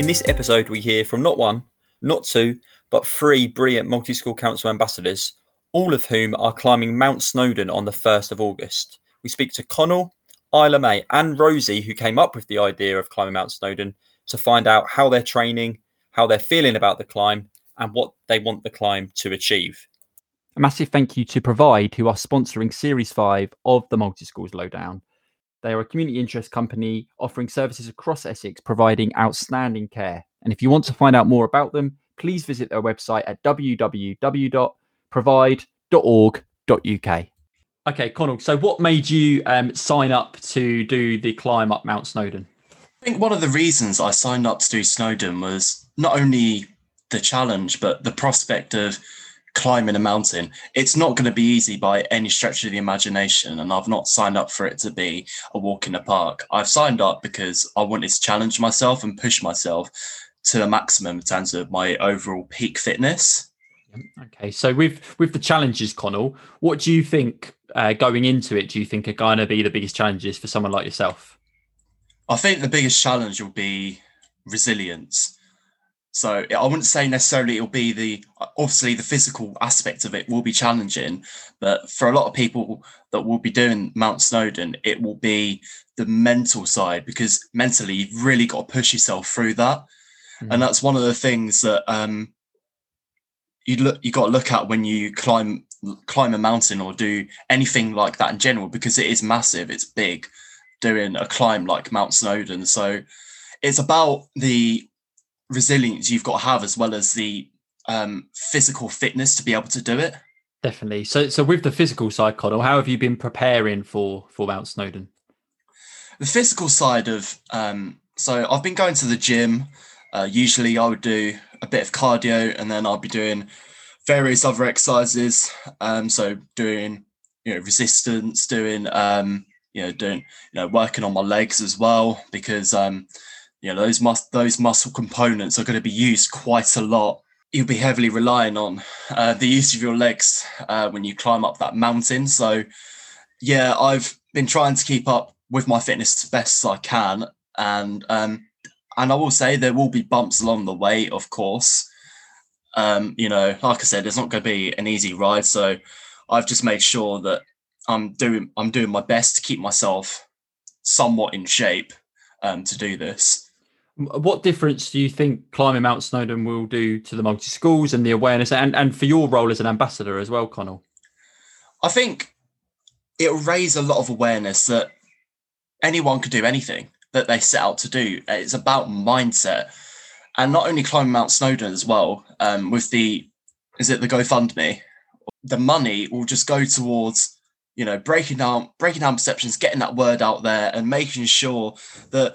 this episode, we hear from not one, not two, but three brilliant multi-school council ambassadors, all of whom are climbing Mount Snowdon on the 1st of August. We speak to Connell, Isla May and Rosie, who came up with the idea of climbing Mount Snowdon, to find out how they're training, how they're feeling about the climb, and what they want the climb to achieve. A massive thank you to Provide, who are sponsoring Series 5 of the Multi-Schools Lowdown. They are a community interest company offering services across Essex, providing outstanding care. And if you want to find out more about them, please visit their website at www.provide.org.uk. Okay, Connell, so what made you sign up to do the climb up Mount Snowdon? I think one of the reasons I signed up to do Snowdon was not only the challenge, but the prospect of climbing a mountain. It's not going to be easy by any stretch of the imagination, and I've not signed up for it to be a walk in the park. I've signed up because I wanted to challenge myself and push myself to the maximum in terms of my overall peak fitness. Okay, so with the challenges, Connell, what do you think going into it, do you think are going to be the biggest challenges for someone like yourself? I think the biggest challenge will be resilience. So I wouldn't say necessarily it'll be obviously the physical aspect of it will be challenging, but for a lot of people that will be doing Mount Snowdon, it will be the mental side, because mentally you've really got to push yourself through that. Mm-hmm. And that's one of the things that you got to look at when you climb a mountain or do anything like that in general, because it is massive, it's big, doing a climb like Mount Snowdon. So it's about the resilience you've got to have, as well as the physical fitness to be able to do it. Definitely. So with the physical side, Connell, how have you been preparing for Mount Snowdon? The physical side of so I've been going to the gym. Usually I would do a bit of cardio, and then I'll be doing various other exercises. So doing resistance, doing working on my legs as well, because those muscle components are going to be used quite a lot. You'll be heavily relying on the use of your legs when you climb up that mountain. So yeah, I've been trying to keep up with my fitness as best as I can, and I will say there will be bumps along the way, of course. Like I said, it's not going to be an easy ride. So I've just made sure that I'm doing my best to keep myself somewhat in shape to do this. What difference do you think climbing Mount Snowdon will do to the multi-schools and the awareness, and for your role as an ambassador as well, Connell? I think it'll raise a lot of awareness that anyone could do anything that they set out to do. It's about mindset, and not only climbing Mount Snowdon as well. With the GoFundMe, the money will just go towards breaking down perceptions, getting that word out there, and making sure that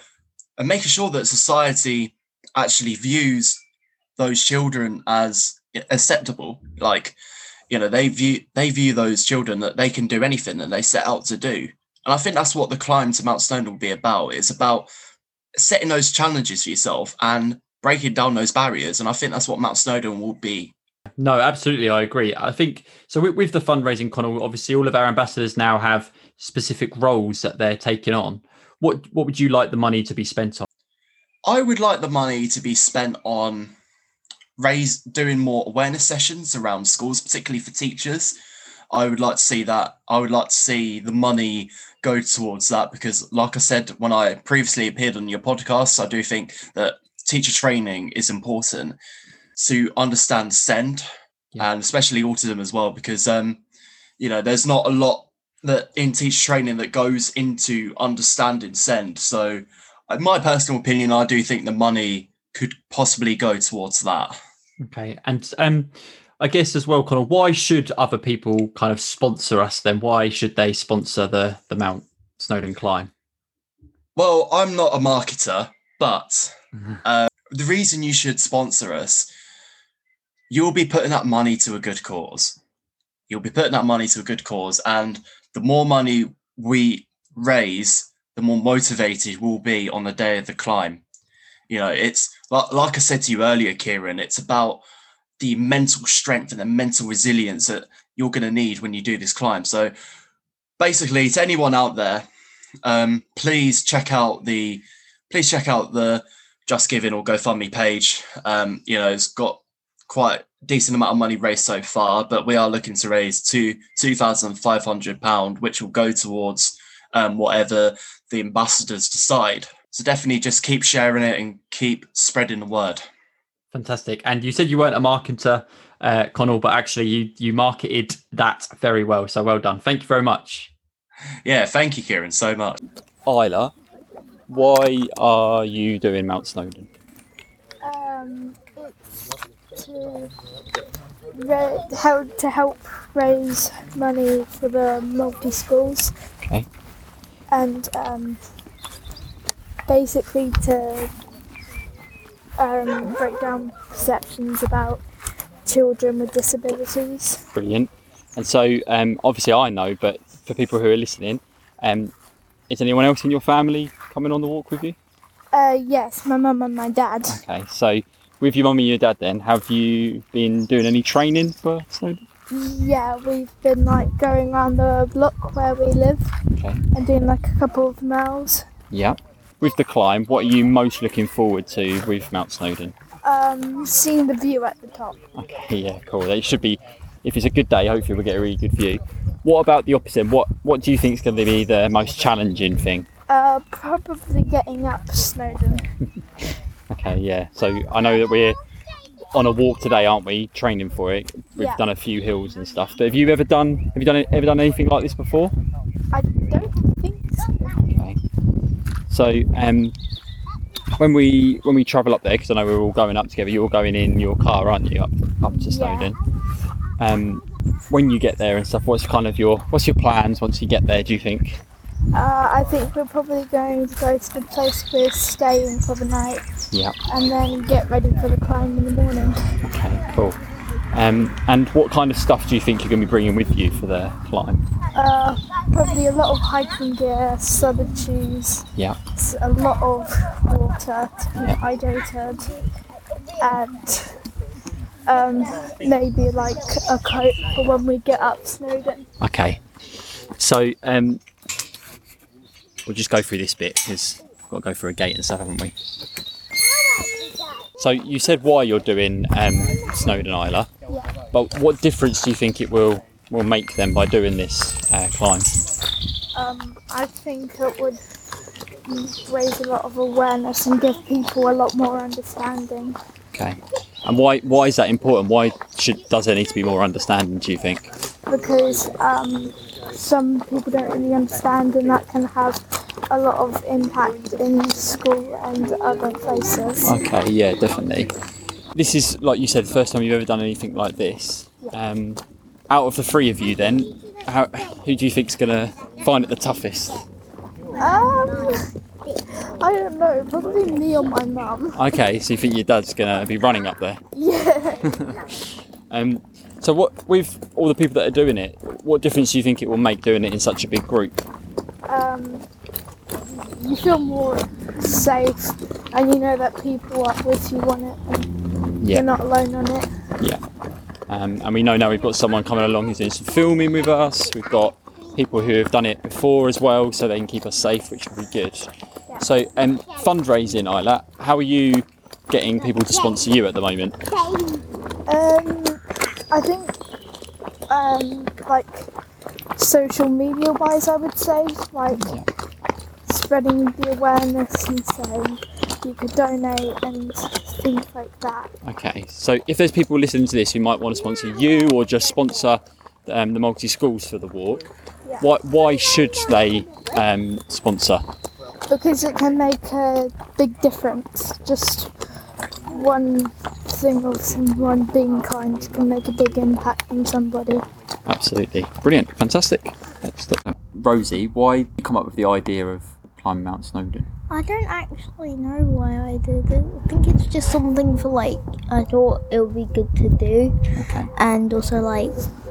society actually views those children as acceptable. Like, they view those children that they can do anything that they set out to do. And I think that's what the climb to Mount Snowdon will be about. It's about setting those challenges for yourself and breaking down those barriers. And I think that's what Mount Snowdon will be. No, absolutely. I agree. I think so. With the fundraising, Connell, obviously all of our ambassadors now have specific roles that they're taking on. What would you like the money to be spent on? I would like the money to be spent on doing more awareness sessions around schools, particularly for teachers. I would like to see that. I would like to see the money go towards that, because like I said, when I previously appeared on your podcast, I do think that teacher training is important to understand SEND, and especially autism as well, because there's not a lot that in teacher training that goes into understanding SEND. So in my personal opinion, I do think the money could possibly go towards that. Okay. And I guess as well, Connell, why should other people kind of sponsor us then? Why should they sponsor the Mount Snowdon climb? Well, I'm not a marketer, but the reason you should sponsor us, you'll be putting that money to a good cause. And the more money we raise, the more motivated we'll be on the day of the climb. It's like I said to you earlier, Kieran, it's about the mental strength and the mental resilience that you're going to need when you do this climb. So basically, to anyone out there, please check out the Just Giving or GoFundMe page. It's got quite a decent amount of money raised so far, but we are looking to raise £2,500, which will go towards whatever the ambassadors decide. So definitely just keep sharing it and keep spreading the word. Fantastic. And you said you weren't a marketer, Connell, but actually you marketed that very well. So well done. Thank you very much. Yeah, thank you, Kieran, so much. Isla, why are you doing Mount Snowdon? It's to help raise money for the multi-schools. Okay. And basically to break down perceptions about children with disabilities. Brilliant. And so obviously I know, but for people who are listening, is anyone else in your family coming on the walk with you? Yes, my mum and my dad. Okay, so with your mum and your dad then, have you been doing any training for Snowdon? Yeah, we've been going around the block where we live. Okay. And doing a couple of miles. Yeah. With the climb, what are you most looking forward to with Mount Snowdon? Seeing the view at the top. Okay, yeah, cool. It should be, if it's a good day, hopefully we'll get a really good view. What about the opposite? What do you think is going to be the most challenging thing? Probably getting up Snowdon. Okay, yeah. So I know that we're on a walk today, aren't we? Training for it. We've done a few hills and stuff. But have you ever done anything like this before? I don't think so. Okay. So when we travel up there, because I know we're all going up together, you're all going in your car, aren't you, up to Snowdon? When you get there and stuff, what's your plans once you get there, do you think? I think we're probably going to go to the place we're staying for the night. Yeah. And then get ready for the climb in the morning. Okay, cool. And what kind of stuff do you think you're going to be bringing with you for the climb? Probably a lot of hiking gear, solid shoes. Yeah. A lot of water to keep hydrated. And maybe a coat for when we get up Snowdon. Okay. So we'll just go through this bit because we've got to go through a gate and stuff, haven't we? So you said why you're doing Snowdon, Isla. Yeah. But what difference do you think it will make them by doing this climb? I think it would raise a lot of awareness and give people a lot more understanding. Okay. And why is that important? Why does there need to be more understanding, do you think? Because some people don't really understand, and that can have a lot of impact in school and other places. Okay, yeah, definitely. This is, like you said, the first time you've ever done anything like this. Yeah. Out of the three of you then, who do you think's going to find it the toughest? I don't know, probably me or my mum. Okay, so you think your dad's going to be running up there? Yeah. So what, with all the people that are doing it, what difference do you think it will make doing it in such a big group? You feel more safe, and you know that people are with you on it, and you're not alone on it. Yeah. And we know now we've got someone coming along who's doing some filming with us. We've got people who have done it before as well, so they can keep us safe, which will be good. Yeah. So fundraising, Isla, how are you getting people to sponsor you at the moment? I think social media wise, I would say, spreading the awareness and saying you could donate and things like that. Okay, so if there's people listening to this who might want to sponsor you or just sponsor the multi-schools for the walk, Yeah. why should they sponsor? Because it can make a big difference. Just one thing of someone being kind can make a big impact on somebody. Absolutely. Brilliant. Fantastic. Rosie, why did you come up with the idea of climbing Mount Snowdon? I don't actually know why I did it. I think it's just something for I thought it would be good to do. Okay. And also I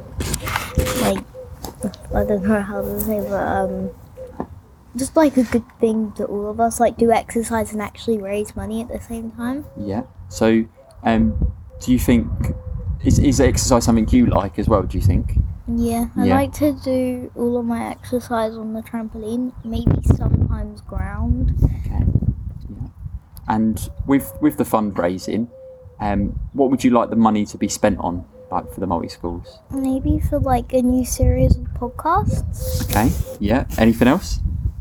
don't know how to say, but just a good thing to all of us, do exercise and actually raise money at the same time. Yeah. So, do you think is exercise something you like as well? Do you think? Yeah, I Yeah. like to do all of my exercise on the trampoline, maybe sometimes ground. Okay. Yeah. And with the fundraising, what would you like the money to be spent on, like for the multi-schools? Maybe for like a new series of podcasts. Okay, yeah. Anything else?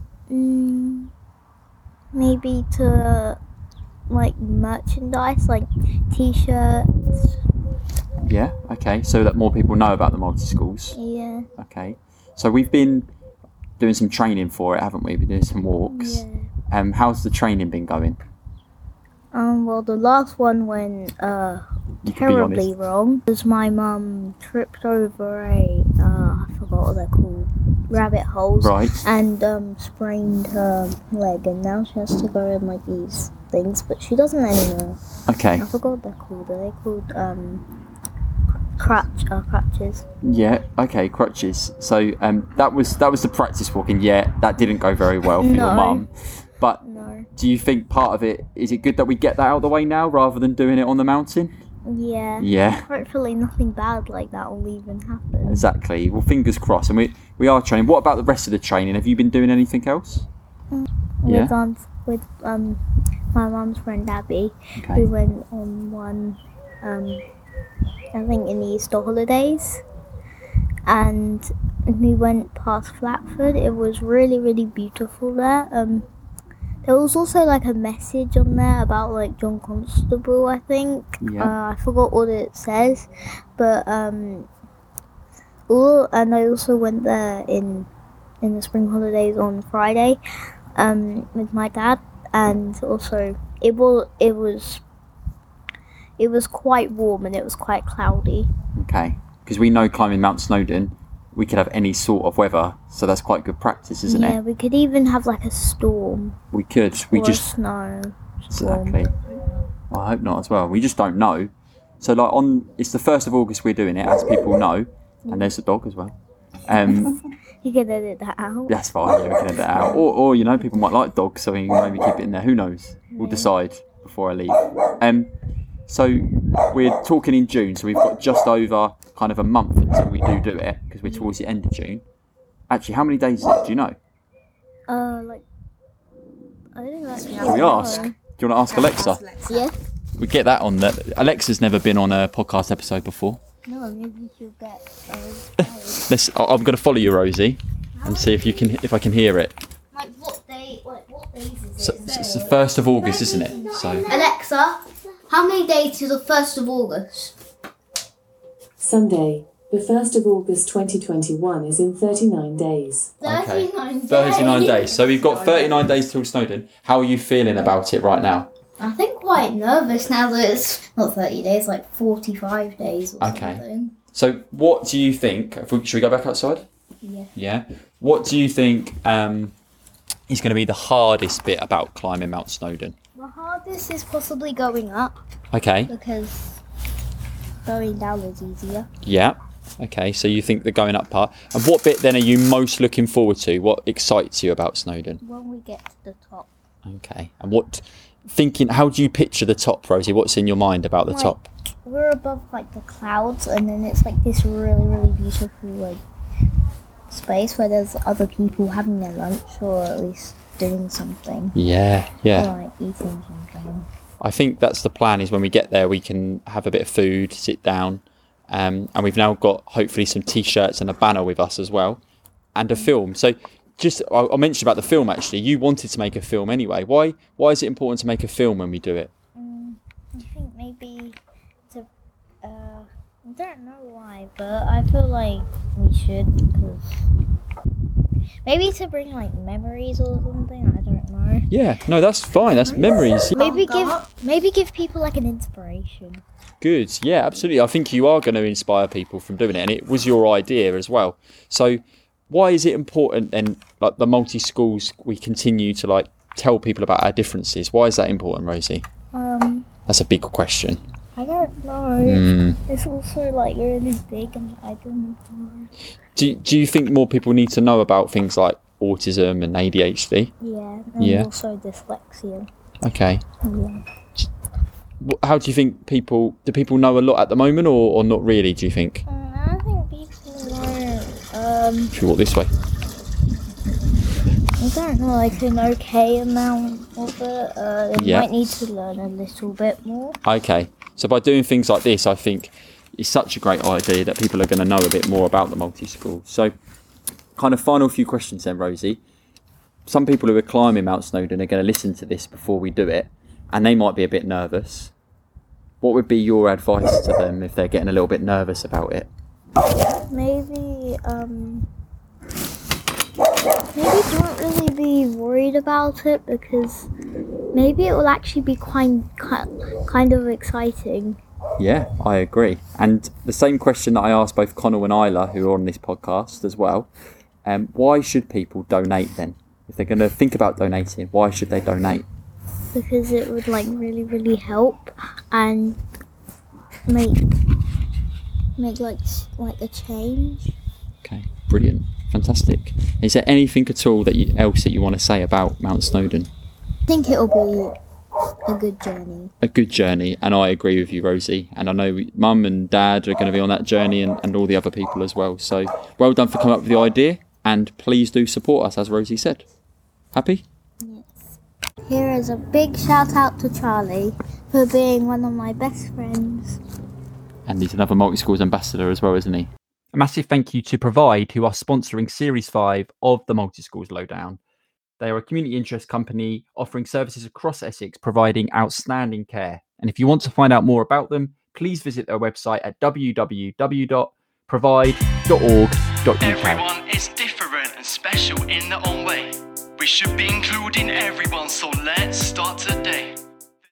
Maybe to like merchandise, like t-shirts. Yeah, okay. So that more people know about the multi-schools. Yeah. Okay. So we've been doing some training for it, haven't we? We've been doing some walks. Yeah. How's the training been going? Well, the last one went You can be terribly honest. wrong because my mum tripped over I forgot what they're called, rabbit holes, Right. and sprained her leg, and now she has to go in like these things, but she doesn't anymore. Okay. I forgot what they're called. Are they called crutches? Yeah. Okay. Crutches. So that was the practice walking. Yeah, that didn't go very well for your No. mum. But No. do you think part of it is it good that we get that out of the way now rather than doing it on the mountain? Yeah. Yeah. Hopefully nothing bad like that will even happen. Exactly. Well, fingers crossed. And we are training. What about the rest of the training? Have you been doing anything else? Yeah. With my mum's friend Abby, Okay. we went on one, I think in the Easter holidays, and we went past Flatford. It was really, really beautiful there. There was also like a message on there about like John Constable, I think. Yeah. I forgot what it says, but and I also went there in the spring holidays on Friday, with my dad, and also it was quite warm and it was quite cloudy. Okay. Because we know climbing Mount Snowdon, we could have any sort of weather, so that's quite good practice, isn't Yeah, it? we could even have like a storm We could. We or just a snow storm. exactly. Well, I hope not as well. We just don't know. So like it's the 1st of August we're doing it, as people know, and there's the dog as well. You can edit that out. That's fine. Yeah, we can edit that out. Or you know, people might like dogs, so we can maybe keep it in there. Who knows? We'll decide before I leave. So we're talking in June, so we've got just over kind of a month until we do it, because we're towards the end of June. Actually, how many days is it? Do you know? Like I don't actually Can we know. ask? Do you want to ask Alexa? Yeah. We get that on there. Alexa's never been on a podcast episode before. No, maybe she'll get. I'm going to follow you, Rosie, and see if I can hear it. Like what day? Like what days is So, it's the 1st of August, isn't it? So Alexa, how many days to the 1st of August? Sunday, the 1st of August 2021 is in 39 days. 39 days. 39 days. So we've got 39 days till Snowdon. How are you feeling about it right now? I think quite nervous now that it's not 30 days, like 45 days or Okay. something. So what do you think? Should we go back outside? Yeah. Yeah. What do you think is going to be the hardest bit about climbing Mount Snowdon? The hardest is possibly going up Okay. because going down is easier. Yeah. Okay. So you think the going up part. And what bit then are you most looking forward to? What excites you about Snowdon? When we get to the top. Okay. And how do you picture the top, Rosie? What's in your mind about the Like, top? We're above like the clouds, and then it's like this really, really beautiful like space where there's other people having their lunch or at least doing something. Yeah. Yeah. Or like eating something. I think that's the plan, is when we get there we can have a bit of food, sit down, and we've now got hopefully some t-shirts and a banner with us as well, and a film. So I'll mention about the film actually. You wanted to make a film anyway. Why is it important to make a film when we do it? I think maybe to, I don't know why, but I feel like we should, because maybe to bring like memories or something, I don't know. Yeah, no, that's fine. That's memories. Maybe give people like an inspiration. Good. Yeah, absolutely. I think you are going to inspire people from doing it, and it was your idea as well. So why is it important then, like the multi-schools, we continue to like tell people about our differences? Why is that important, Rosie? That's a big question. I don't know. It's also like really big, and I don't know. Do you think more people need to know about things like autism and ADHD? Yeah, and Yeah. also dyslexia. Okay. Yeah. How do you think people know a lot at the moment, or not really, do you think? I think people know. Should we walk this way? I don't know, like an okay amount. of it. They Yeah. might need to learn a little bit more. Okay, so by doing things like this, I think it's such a great idea that people are going to know a bit more about the multi-school. So, kind of final few questions then, Rosie. Some people who are climbing Mount Snowdon are going to listen to this before we do it, and they might be a bit nervous. What would be your advice to them if they're getting a little bit nervous about it? Maybe don't really be worried about it, because maybe it will actually be kind of exciting. Yeah, I agree. And the same question that I asked both Connell and Isla, who are on this podcast as well, why should people donate then? If they're going to think about donating, why should they donate? Because it would like really, really help and make like a change. Okay, brilliant, fantastic. Is there anything at all else that you want to say about Mount Snowdon? I think it'll be a good journey. A good journey, and I agree with you, Rosie. And I know Mum and Dad are going to be on that journey, and all the other people as well. So well done for coming up with the idea, and please do support us, as Rosie said. Happy? Yes. Here is a big shout out to Charlie for being one of my best friends. And he's another multi-schools ambassador as well, isn't he? A massive thank you to Provide, who are sponsoring Series 5 of the Multi-Schools Lowdown. They are a community interest company offering services across Essex, providing outstanding care. And if you want to find out more about them, please visit their website at www.provide.org.uk. Everyone is different and special in their own way. We should be including everyone, so let's start today.